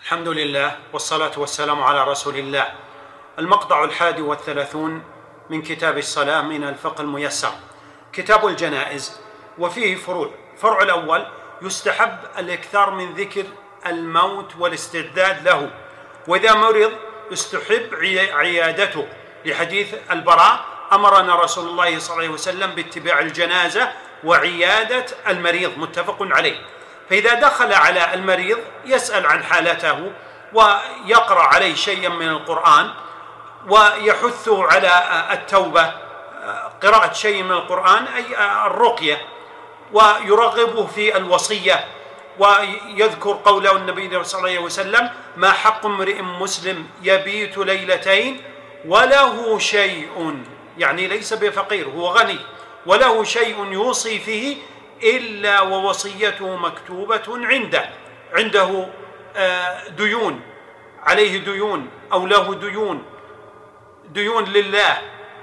الحمد لله والصلاة والسلام على رسول الله. المقطع 31 من كتاب الصلاة من الفقه الميسر، كتاب الجنائز، وفيه فروع. الفرع الأول: يستحب الإكثار من ذكر الموت والاستعداد له، وإذا مرض يستحب عيادته، لحديث البراء: أمرنا رسول الله صلى الله عليه وسلم باتباع الجنازة وعيادة المريض، متفق عليه. فإذا دخل على المريض يسأل عن حالته ويقرأ عليه شيئا من القرآن ويحثه على التوبة، قراءة شيء من القرآن أي الرقية، ويرغبه في الوصية، ويذكر قوله النبي صلى الله عليه وسلم: ما حق امرئ مسلم يبيت ليلتين وله شيء، يعني ليس بفقير، هو غني، وله شيء يوصي فيه إلا ووصيته مكتوبة عنده ديون، عليه ديون أو له ديون لله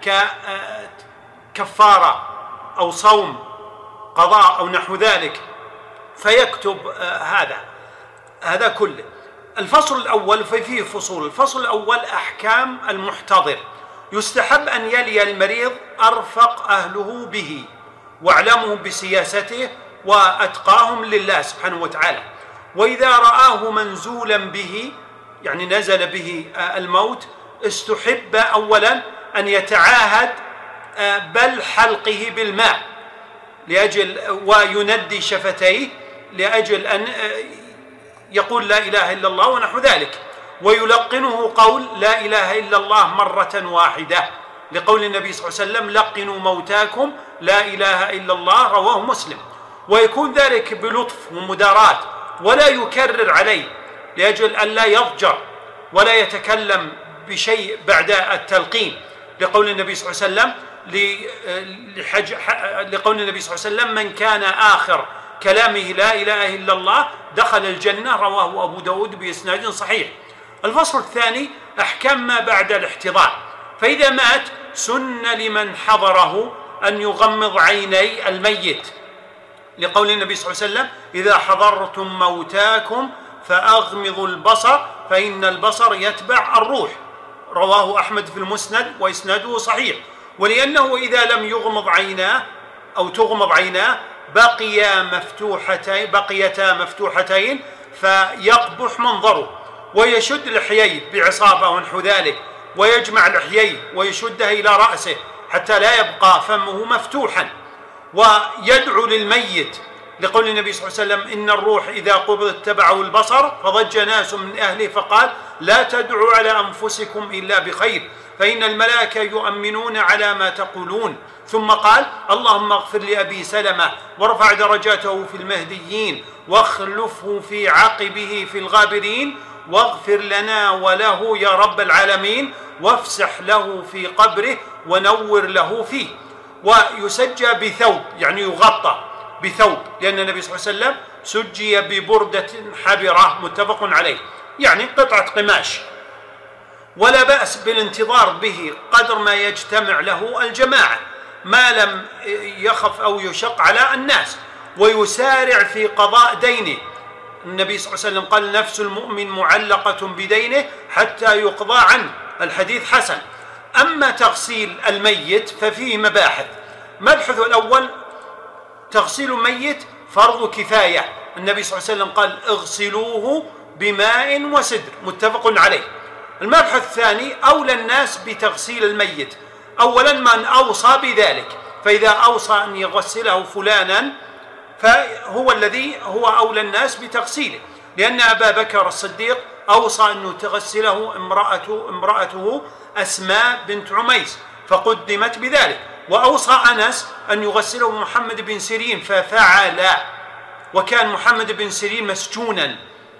ككفارة أو صوم قضاء أو نحو ذلك، فيكتب هذا كله. الفصل الأول فيه فصول. الفصل الأول: أحكام المحتضر. يستحب أن يلي المريض أرفق أهله به واعلمهم بسياسته وأتقاهم لله سبحانه وتعالى، وإذا رآه منزولا به، يعني نزل به الموت، استحب أولا أن يتعاهد بل حلقه بالماء ويندي شفتيه لأجل أن يقول لا إله إلا الله ونحو ذلك، ويلقنه قول لا إله إلا الله مرة واحدة، لقول النبي صلى الله عليه وسلم: لقنوا موتاكم لا إله إلا الله، رواه مسلم. ويكون ذلك بلطف ومداراة، ولا يكرر عليه لأجل أن لا يضجر ولا يتكلم بشيء بعد التلقين، لقول النبي صلى الله عليه وسلم لقول النبي صلى الله عليه وسلم: من كان آخر كلامه لا إله إلا الله دخل الجنة، رواه أبو داود بإسناد صحيح. الفصل الثاني: أحكام ما بعد الاحتضار. فإذا مات سن لمن حضره أن يغمض عيني الميت، لقول النبي صلى الله عليه وسلم: إذا حضرتم موتاكم فأغمضوا البصر فإن البصر يتبع الروح، رواه أحمد في المسند وإسناده صحيح. ولأنه إذا لم يغمض عيناه أو تغمض عيناه بقيتا مفتوحتين فيقبح منظره، ويشد لحييه بعصابة ونحو ذلك، ويجمع لحييه ويشدها إلى رأسه حتى لا يبقى فمه مفتوحا، ويدعو للميت، لقول النبي صلى الله عليه وسلم: إن الروح إذا قبض اتبعه البصر، فضج ناس من أهله فقال: لا تدعوا على أنفسكم إلا بخير، فإن الملائكة يؤمنون على ما تقولون. ثم قال: اللهم اغفر لأبي سلمة وارفع درجاته في المهديين واخلفه في عقبه في الغابرين، واغفر لنا وله يا رب العالمين، وافسح له في قبره ونور له فيه. ويسجى بثوب، يعني يغطى بثوب، لأن النبي صلى الله عليه وسلم سجي ببردة حبرة، متفق عليه، يعني قطعة قماش. ولا بأس بالانتظار به قدر ما يجتمع له الجماعة، ما لم يخف أو يشق على الناس، ويسارع في قضاء دينه. النبي صلى الله عليه وسلم قال: نفس المؤمن معلقة بدينه حتى يقضى عنه، الحديث حسن. أما تغسيل الميت ففيه مباحث. مبحث الأول: تغسيل الميت فرض كفاية، النبي صلى الله عليه وسلم قال: اغسلوه بماء وسدر، متفق عليه. المبحث الثاني: أولى الناس بتغسيل الميت أولا من أوصى بذلك، فإذا أوصى أن يغسله فلانا فهو الذي هو أولى الناس بتغسيله، لأن أبا بكر الصديق أوصى أن تغسله امرأته أسماء بنت عميس فقدمت بذلك، وأوصى أنس أن يغسله محمد بن سيرين ففعل، وكان محمد بن سيرين مسجونا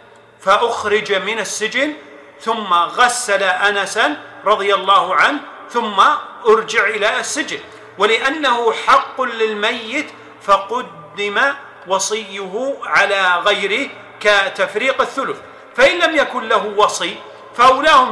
فأخرج من السجن، ثم غسل أنسا رضي الله عنه، ثم أرجع إلى السجن، ولأنه حق للميت فقدم وصيه على غيره كتفريق الثلث. فإن لم يكن له وصي فأولاهم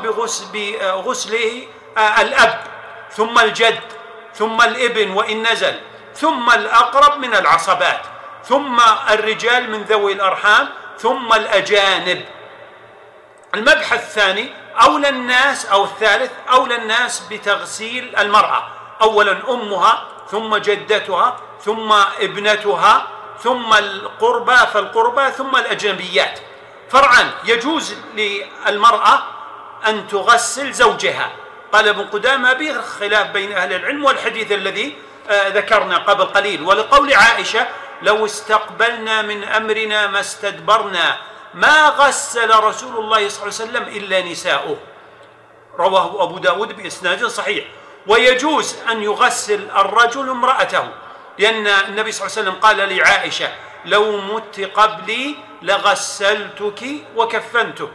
بغسله الأب، ثم الجد، ثم الابن وإن نزل، ثم الأقرب من العصبات، ثم الرجال من ذوي الأرحام، ثم الأجانب. المبحث الثاني أولى الناس أو الثالث أولى الناس بتغسيل المرأة، أولا أمها ثم جدتها ثم ابنتها ثم القربى فالقربى ثم الأجنبيات. فرعا يجوز للمرأة أن تغسل زوجها، قال ابن قدامة به خلاف بين أهل العلم، والحديث الذي ذكرنا قبل قليل، ولقول عائشة لو استقبلنا من أمرنا ما استدبرنا ما غسل رسول الله صلى الله عليه وسلم إلا نساؤه، رواه أبو داود بإسناد صحيح. ويجوز أن يغسل الرجل امرأته، لأن النبي صلى الله عليه وسلم قال لعائشة لو مت قبلي لغسلتك وكفنتك،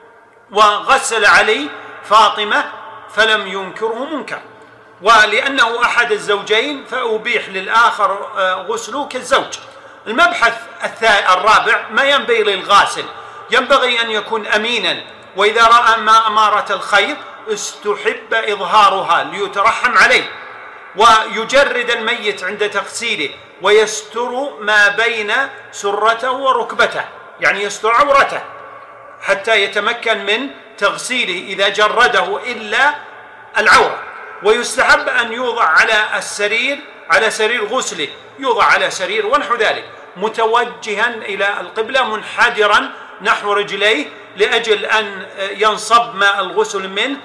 وغسل علي فاطمة فلم ينكره منكر، ولأنه أحد الزوجين فأبيح للآخر غسله كالزوج. المبحث الرابع ما ينبغي للغاسل، ينبغي أن يكون أمينا، وإذا رأى ما أمارة الخير استحب إظهارها ليترحم عليه، ويجرد الميت عند تغسيله ويستر ما بين سرته وركبته، يعني يستر عورته حتى يتمكن من تغسيله إذا جرده إلا العورة. ويستحب أن يوضع على سرير غسله، يوضع على سرير ونحو ذلك متوجها إلى القبلة منحدرا نحو رجليه لأجل أن ينصب ماء الغسل منه،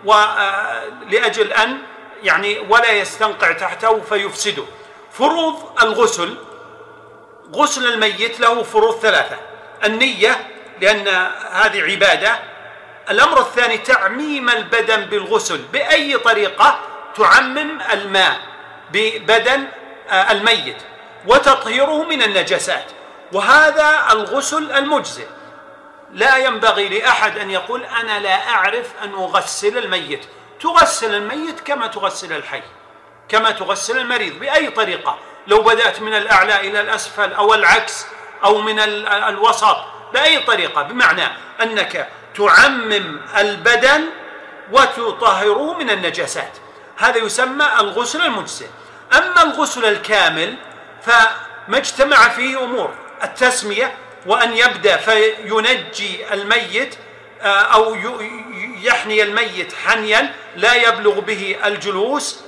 ولأجل أن يعني ولا يستنقع تحته فيفسده. فروض الغسل، غسل الميت له فروض ثلاثة: النية لأن هذه عبادة، الأمر الثاني تعميم البدن بالغسل بأي طريقة تعمم الماء ببدن الميت، وتطهيره من النجاسات، وهذا الغسل المجزئ. لا ينبغي لأحد أن يقول أنا لا أعرف أن أغسل الميت، تغسل الميت كما تغسل الحي، كما تغسل المريض بأي طريقة، لو بدأت من الأعلى إلى الأسفل أو العكس أو من الوسط بأي طريقة، بمعنى أنك تعمم البدن وتطهره من النجاسات، هذا يسمى الغسل المجزئ. أما الغسل الكامل فما اجتمع فيه أمور: التسمية، وأن يبدأ فينجي الميت أو يحني الميت حنيا لا يبلغ به الجلوس،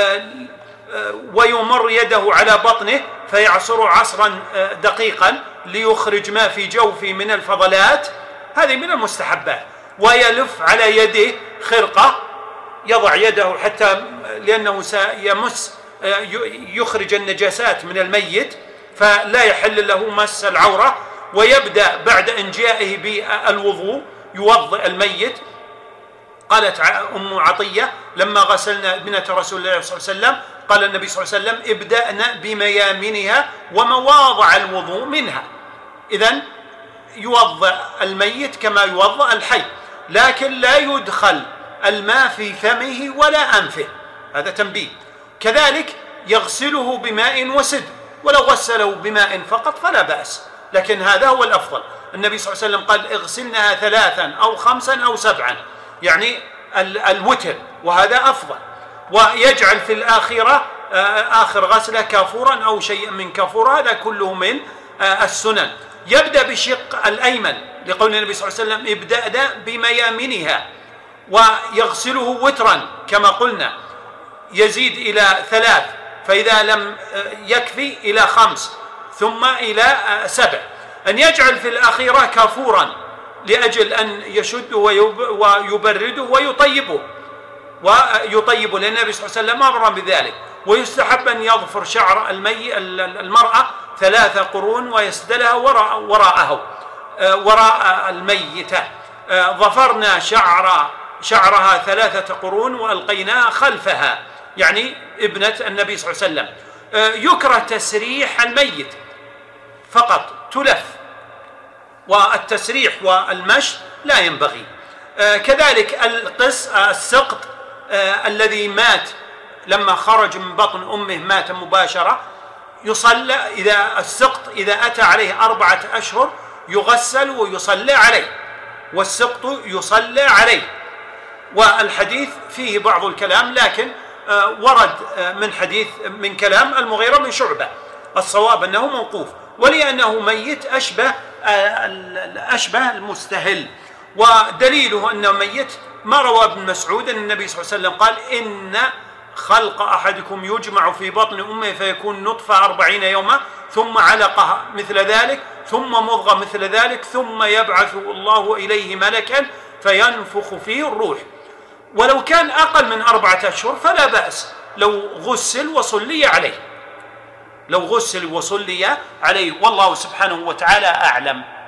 ويمر يده على بطنه فيعصر عصرا دقيقا ليخرج ما في جوفه من الفضلات، هذه من المستحبات. ويلف على يده خرقة، يضع يده حتى لأنه سيمس يخرج النجاسات من الميت فلا يحل له مس العورة. ويبدأ بعد إنجائه بالوضوء يوضئ الميت. قالت أم عطية لما غسلنا ابنة رسول الله صلى الله عليه وسلم قال النبي صلى الله عليه وسلم ابدأنا بميامنها ومواضع الوضوء منها. إذن يوضئ الميت كما يوضئ الحي، لكن لا يدخل الماء في فمه ولا أنفه، هذا تنبيه. كذلك يغسله بماء وسدر، ولو غسله بماء فقط فلا بأس، لكن هذا هو الأفضل. النبي صلى الله عليه وسلم قال اغسلنها 3 أو 5 أو 7، يعني الوتر، وهذا أفضل. ويجعل في الآخرة آخر غسلة كافورا أو شيء من كافور، هذا كله من السنن. يبدأ بشق الأيمن لقول النبي صلى الله عليه وسلم ابدأنا بميامنها، ويغسله وترا كما قلنا، يزيد إلى 3، فإذا لم يكفي إلى 5، ثم إلى 7. أن يجعل في الأخيرة كافورا لأجل أن يشده ويبرده ويطيبه لأن النبي صلى الله عليه وسلم أمر بذلك. ويستحب أن يظفر شعر المرأة 3 قرون ويسدلها وراء الميتة. ظفرنا شعرها 3 قرون وألقيناها خلفها، يعني ابنة النبي صلى الله عليه وسلم. يكره تسريح الميت فقط، تلف، والتسريح والمشط لا ينبغي. كذلك السقط الذي مات لما خرج من بطن أمه مات مباشرة، يصلى السقط إذا أتى عليه 4 أشهر يغسل ويصلى عليه، والسقط يصلى عليه. والحديث فيه بعض الكلام، لكن ورد من كلام المغيرة بن شعبة، الصواب أنه موقوف، ولأنه ميت أشبه المستهل. ودليله أنه ميت ما روى ابن مسعود أن النبي صلى الله عليه وسلم قال إن خلق أحدكم يجمع في بطن أمه فيكون نطفة 40 يوما ثم علقة مثل ذلك ثم مضغة مثل ذلك ثم يبعث الله إليه ملكا فينفخ فيه الروح. ولو كان أقل من 4 أشهر فلا بأس لو غسل وصلي عليه، والله سبحانه وتعالى أعلم.